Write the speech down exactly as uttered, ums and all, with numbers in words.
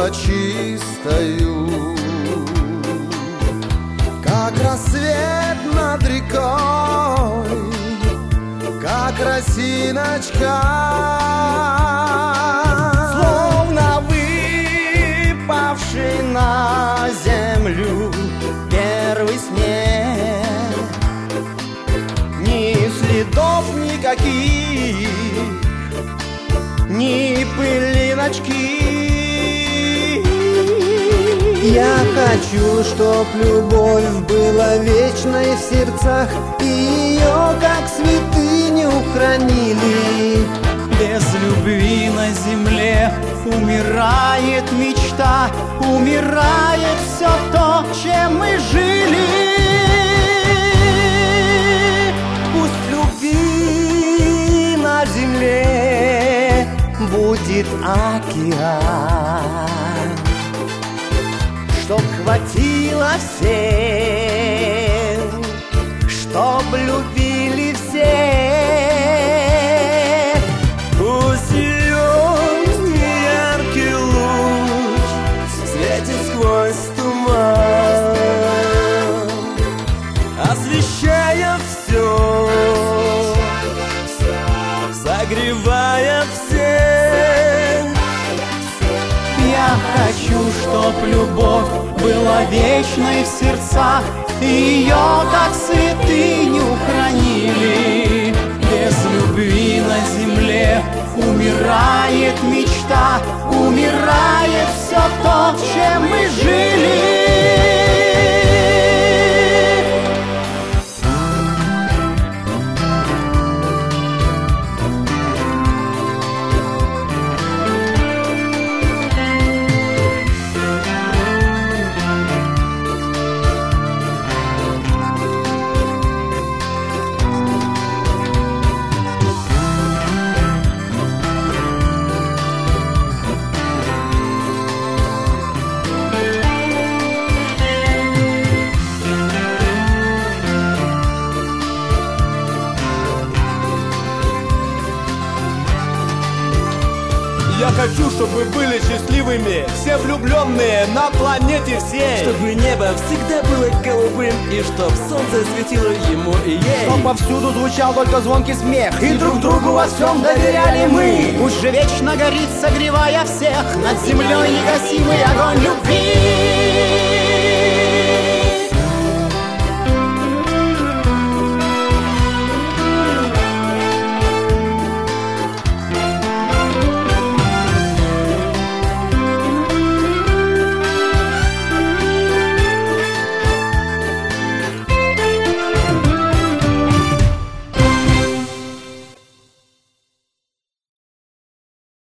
золотистою, как рассвет над рекой, как росиночка, словно выпавший на землю первый снег. Ни следов никаких, ни пылиночки. Я хочу, чтоб любовь была вечной в сердцах, и ее, как святыню, хранили. Без любви на земле умирает мечта, умирает все то, чем мы жили. Пусть любви на земле будет океан, чтоб хватило всем, чтоб любили все. Пусть легкий яркий луч светит сквозь туман, освещая все, согревая всех. Я хочу, чтоб любовь была вечной в сердцах, и ее, как святыню, хранили. Без любви на земле умирает мечта, умирает все то, чем мы жили. Я хочу, чтобы вы были счастливыми, все влюбленные на планете всей. Чтобы небо всегда было голубым, и чтоб солнце светило ему и ей. Чтоб повсюду звучал только звонкий смех, и друг другу во всем доверяли мы. Пусть же вечно горит, согревая всех, над землей негасимый огонь любви.